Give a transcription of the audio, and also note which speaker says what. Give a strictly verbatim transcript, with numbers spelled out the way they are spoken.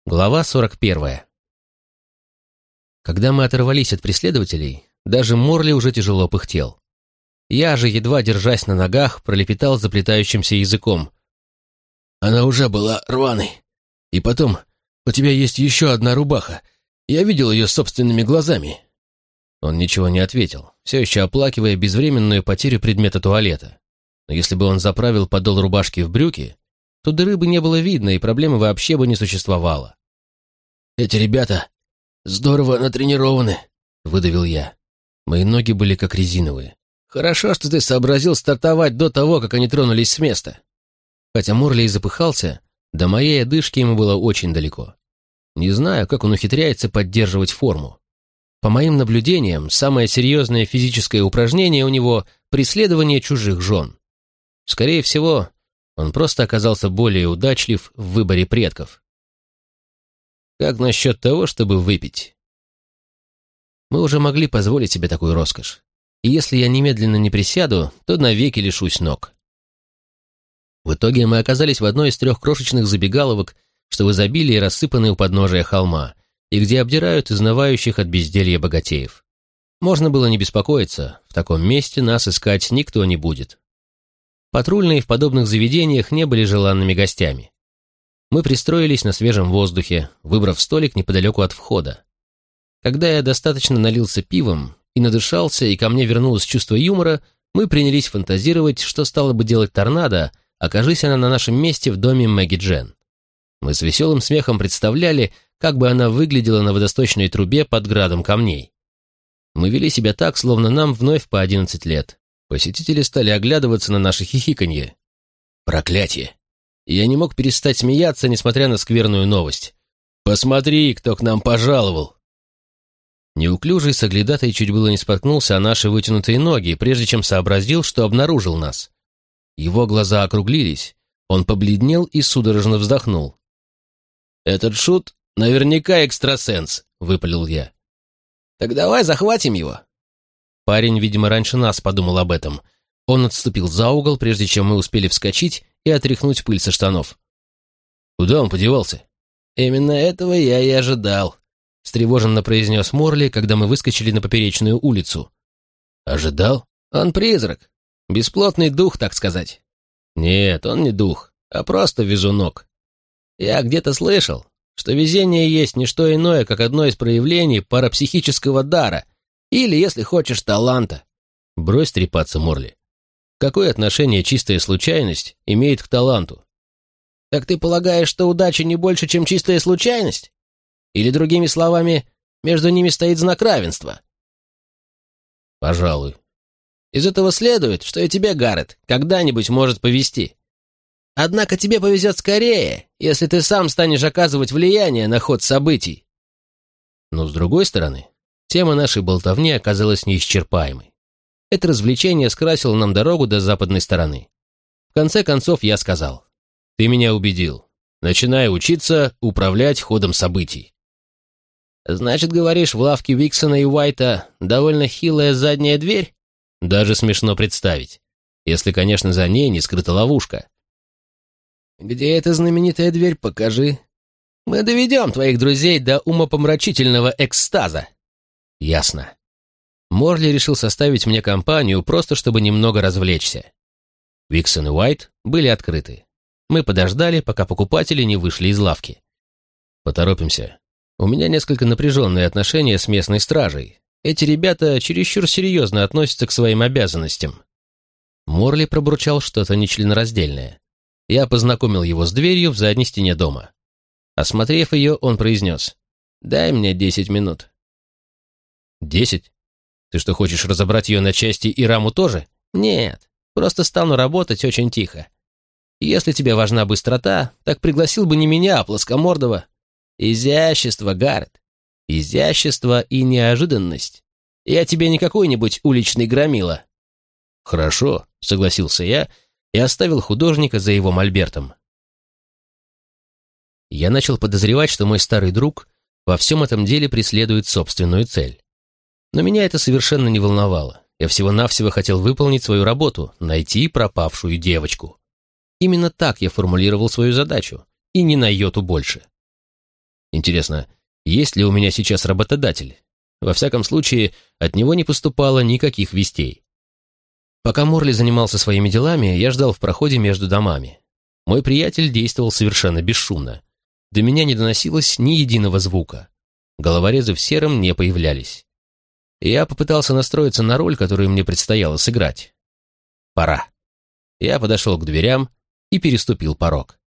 Speaker 1: Глава сорок первая. Когда мы оторвались от преследователей, даже Морли уже тяжело пыхтел. Я же, едва держась на ногах, пролепетал заплетающимся языком. «Она уже была рваной. И потом, у тебя есть еще одна рубаха. Я видел ее собственными глазами». Он ничего не ответил, все еще оплакивая безвременную потерю предмета туалета. Но если бы он заправил подол рубашки в брюки, то дыры бы не было видно, и проблемы вообще бы не существовало. «Эти ребята здорово натренированы», — выдавил я. Мои ноги были как резиновые. «Хорошо, что ты сообразил стартовать до того, как они тронулись с места». Хотя Морли и запыхался, до моей одышки ему было очень далеко. Не знаю, как он ухитряется поддерживать форму. По моим наблюдениям, самое серьезное физическое упражнение у него — преследование чужих жен. Скорее всего, он просто оказался более удачлив в выборе предков. Как насчет того, чтобы выпить? Мы уже могли позволить себе такую роскошь. И если я немедленно не присяду, то навеки лишусь ног. В итоге мы оказались в одной из трех крошечных забегаловок, что в изобилии рассыпаны у подножия холма, и где обдирают изнывающих от безделья богатеев. Можно было не беспокоиться, в таком месте нас искать никто не будет. Патрульные в подобных заведениях не были желанными гостями. Мы пристроились на свежем воздухе, выбрав столик неподалеку от входа. Когда я достаточно налился пивом и надышался, и ко мне вернулось чувство юмора, мы принялись фантазировать, что стало бы делать торнадо, окажись она на нашем месте в доме Мэгги Джен. Мы с веселым смехом представляли, как бы она выглядела на водосточной трубе под градом камней. Мы вели себя так, словно нам вновь по одиннадцать лет. Посетители стали оглядываться на наше хихиканье. Проклятие! Я не мог перестать смеяться, несмотря на скверную новость. «Посмотри, кто к нам пожаловал!» Неуклюжий соглядатай чуть было не споткнулся о наши вытянутые ноги, прежде чем сообразил, что обнаружил нас. Его глаза округлились, он побледнел и судорожно вздохнул. «Этот шут наверняка экстрасенс», — выпалил я. «Так давай захватим его». Парень, видимо, раньше нас подумал об этом. Он отступил за угол, прежде чем мы успели вскочить и отряхнуть пыль со штанов. «Куда он подевался?» «Именно этого я и ожидал», — встревоженно произнес Морли, когда мы выскочили на поперечную улицу. «Ожидал? Он призрак. Бесплотный дух, так сказать». «Нет, он не дух, а просто везунок. Я где-то слышал, что везение есть не что иное, как одно из проявлений парапсихического дара, или, если хочешь, таланта». «Брось трепаться, Морли. Какое отношение чистая случайность имеет к таланту?» «Так ты полагаешь, что удача не больше, чем чистая случайность? Или, другими словами, между ними стоит знак равенства?» «Пожалуй. Из этого следует, что и тебе, Гаррет, когда-нибудь может повезти. Однако тебе повезет скорее, если ты сам станешь оказывать влияние на ход событий». Но, с другой стороны, тема нашей болтовни оказалась неисчерпаемой. Это развлечение скрасило нам дорогу до западной стороны. В конце концов я сказал: «Ты меня убедил. Начинай учиться управлять ходом событий». «Значит, говоришь, в лавке Виксона и Уайта довольно хилая задняя дверь?» «Даже смешно представить. Если, конечно, за ней не скрыта ловушка». «Где эта знаменитая дверь, покажи. Мы доведем твоих друзей до умопомрачительного экстаза». «Ясно». Морли решил составить мне компанию, просто чтобы немного развлечься. Виксон и Уайт были открыты. Мы подождали, пока покупатели не вышли из лавки. «Поторопимся. У меня несколько напряженные отношения с местной стражей. Эти ребята чересчур серьезно относятся к своим обязанностям». Морли пробурчал что-то нечленораздельное. Я познакомил его с дверью в задней стене дома. Осмотрев ее, он произнес: «Дай мне десять минут». «Десять? Ты что, хочешь разобрать ее на части и раму тоже?» «Нет, просто стану работать очень тихо. Если тебе важна быстрота, так пригласил бы не меня, а плоскомордого. Изящество, Гаррет. Изящество и неожиданность. Я тебе не какой-нибудь уличный громила». «Хорошо», — согласился я и оставил художника за его мольбертом. Я начал подозревать, что мой старый друг во всем этом деле преследует собственную цель. Но меня это совершенно не волновало. Я всего-навсего хотел выполнить свою работу — найти пропавшую девочку. Именно так я формулировал свою задачу, и ни на йоту больше. Интересно, есть ли у меня сейчас работодатель? Во всяком случае, от него не поступало никаких вестей. Пока Морли занимался своими делами, я ждал в проходе между домами. Мой приятель действовал совершенно бесшумно. До меня не доносилось ни единого звука. Головорезы в сером не появлялись. Я попытался настроиться на роль, которую мне предстояло сыграть. Пора. Я подошел к дверям и переступил порог.